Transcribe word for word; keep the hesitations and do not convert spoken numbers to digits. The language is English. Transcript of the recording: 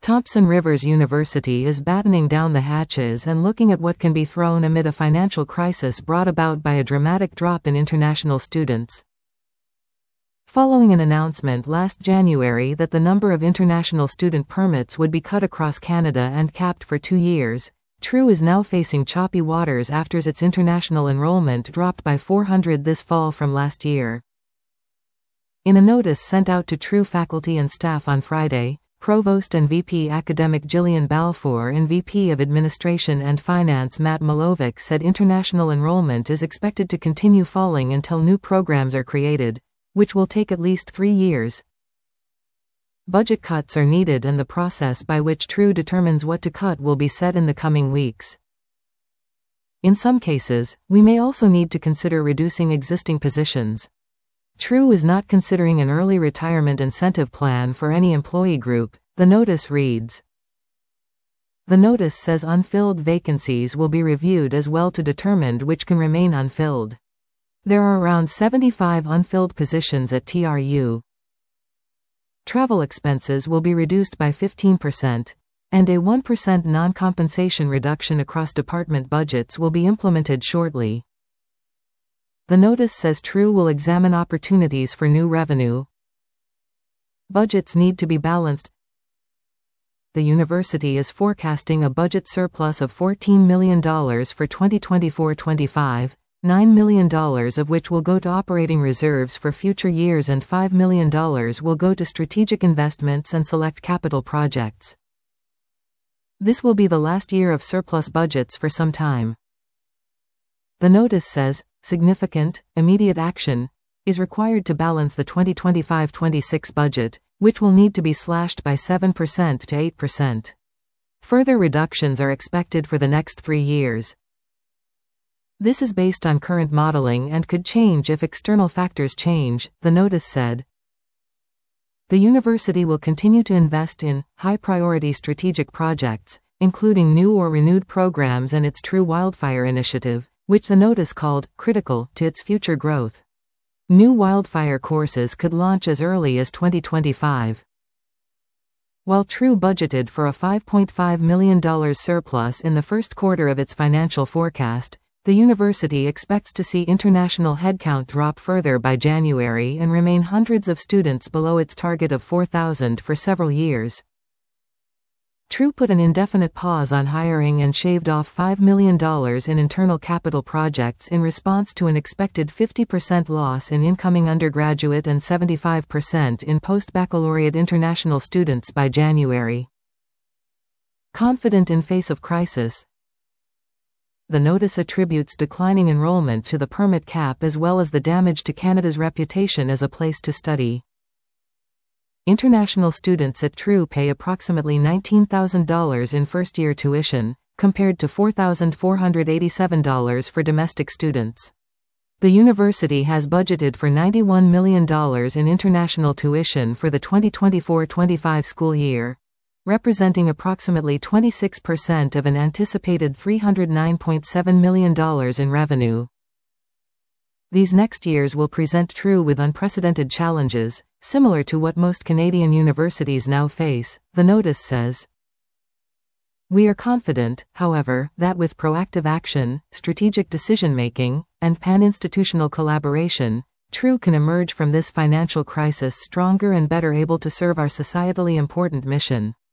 Thompson Rivers University is battening down the hatches and looking at what can be thrown amid a financial crisis brought about by a dramatic drop in international students. Following an announcement last January that the number of international student permits would be cut across Canada and capped for two years, TRU is now facing choppy waters after its international enrollment dropped by four hundred this fall from last year. In a notice sent out to TRU faculty and staff on Friday, Provost and V P Academic Gillian Balfour and V P of Administration and Finance Matt Malovic said international enrollment is expected to continue falling until new programs are created, which will take at least three years. Budget cuts are needed and the process by which TRU determines what to cut will be set in the coming weeks. In some cases, we may also need to consider reducing existing positions. TRU is not considering an early retirement incentive plan for any employee group, the notice reads. The notice says unfilled vacancies will be reviewed as well to determine which can remain unfilled. There are around seventy-five unfilled positions at T R U. Travel expenses will be reduced by fifteen percent, and a one percent non-compensation reduction across department budgets will be implemented shortly. The notice says TRU will examine opportunities for new revenue. Budgets need to be balanced. The university is forecasting a budget surplus of fourteen million dollars for twenty twenty-four twenty-five, nine million dollars of which will go to operating reserves for future years and five million dollars will go to strategic investments and select capital projects. This will be the last year of surplus budgets for some time. The notice says, significant, immediate action is required to balance the twenty twenty-five twenty-six budget, which will need to be slashed by seven percent to eight percent. Further reductions are expected for the next three years. This is based on current modeling and could change if external factors change, the notice said. The university will continue to invest in high-priority strategic projects, including new or renewed programs and its TRU Wildfire Initiative, which the notice called critical to its future growth. New wildfire courses could launch as early as twenty twenty-five. While TRU budgeted for a five point five million dollars surplus in the first quarter of its financial forecast, the university expects to see international headcount drop further by January and remain hundreds of students below its target of four thousand for several years. TRU put an indefinite pause on hiring and shaved off five million dollars in internal capital projects in response to an expected fifty percent loss in incoming undergraduate and seventy-five percent in post-baccalaureate international students by January. Confident in face of crisis, the notice attributes declining enrollment to the permit cap as well as the damage to Canada's reputation as a place to study. International students at TRU pay approximately nineteen thousand dollars in first-year tuition, compared to four thousand four hundred eighty-seven dollars for domestic students. The university has budgeted for ninety-one million dollars in international tuition for the twenty twenty-four twenty-five school year, representing approximately twenty-six percent of an anticipated three hundred nine point seven million dollars in revenue. These next years will present TRU with unprecedented challenges, similar to what most Canadian universities now face, the notice says. We are confident, however, that with proactive action, strategic decision-making, and pan-institutional collaboration, TRU can emerge from this financial crisis stronger and better able to serve our societally important mission.